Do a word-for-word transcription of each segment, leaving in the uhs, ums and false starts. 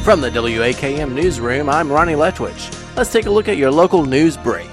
From the W A K M Newsroom, I'm Ronnie Letwich. Let's take a look at your local news break.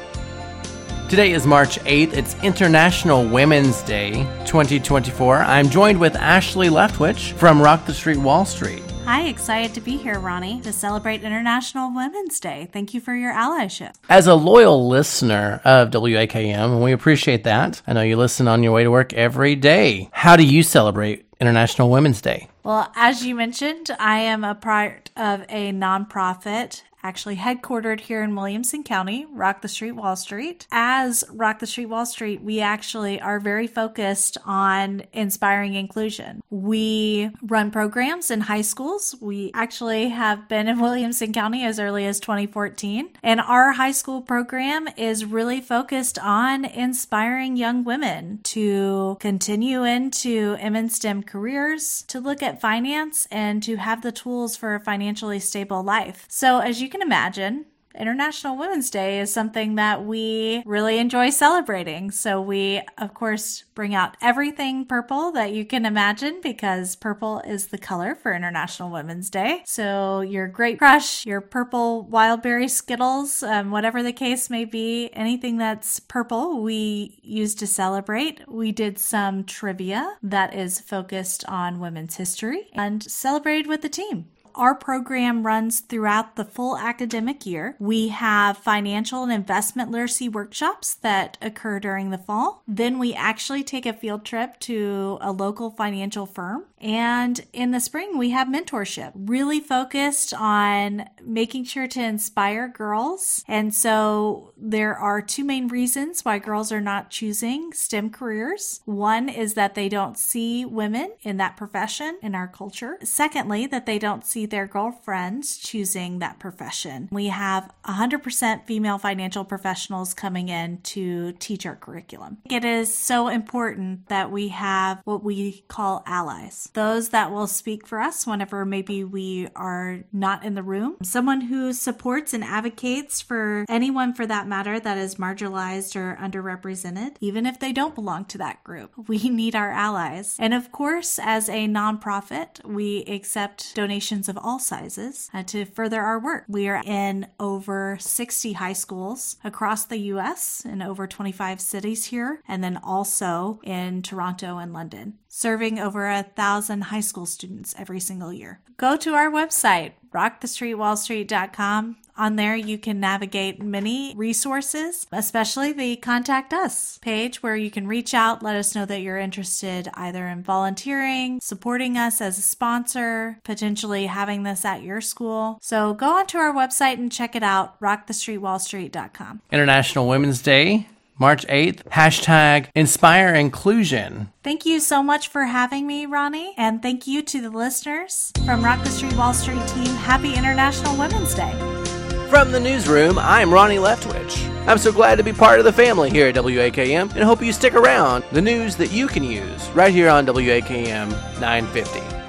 Today is March eighth. It's International Women's Day twenty twenty-four. I'm joined with Ashley Leftwich from Rock the Street Wall Street. Hi, excited to be here, Ronnie, to celebrate International Women's Day. Thank you for your allyship. As a loyal listener of W A K M, and we appreciate that. I know you listen on your way to work every day. How do you celebrate International Women's Day? Well, as you mentioned, I am a part of a nonprofit actually headquartered here in Williamson County, Rock the Street Wall Street. As Rock the Street Wall Street, we actually are very focused on inspiring inclusion. We run programs in high schools. We actually have been in Williamson County as early as twenty fourteen. And our high school program is really focused on inspiring young women to continue into M and STEM careers, to look at finance, and to have the tools for a financially stable life. So as you can imagine, International Women's Day is something that we really enjoy celebrating. So we, of course, bring out everything purple that you can imagine because purple is the color for International Women's Day. So your Great Crush, your purple Wildberry Skittles, um, whatever the case may be, anything that's purple, we use to celebrate. We did some trivia that is focused on women's history and celebrated with the team. Our program runs throughout the full academic year. We have financial and investment literacy workshops that occur during the fall. Then we actually take a field trip to a local financial firm. And in the spring, we have mentorship, really focused on making sure to inspire girls. And so there are two main reasons why girls are not choosing STEM careers. One is that they don't see women in that profession in our culture. Secondly, that they don't see their girlfriends choosing that profession. We have one hundred percent female financial professionals coming in to teach our curriculum. It is so important that we have what we call allies. Those that will speak for us whenever maybe we are not in the room. Someone who supports and advocates for anyone for that matter that is marginalized or underrepresented, even if they don't belong to that group. We need our allies. And of course, as a nonprofit, we accept donations of all sizes uh, to further our work. We are in over sixty high schools across the U S in over twenty-five cities here, and then also in Toronto and London, serving over a thousand high school students every single year. Go to our website, rock the street wall street dot com. On there, you can navigate many resources, especially the Contact Us page where you can reach out, let us know that you're interested either in volunteering, supporting us as a sponsor, potentially having this at your school. So go onto our website and check it out, rock the street wall street dot com. International Women's Day, March eighth, hashtag Inspire Inclusion. Thank you so much for having me, Ronnie, and thank you to the listeners from Rock the Street Wall Street team. Happy International Women's Day. From the newsroom, I'm Ronnie Leftwich. I'm so glad to be part of the family here at W A K M and hope you stick around. The news that you can use right here on W A K M nine fifty.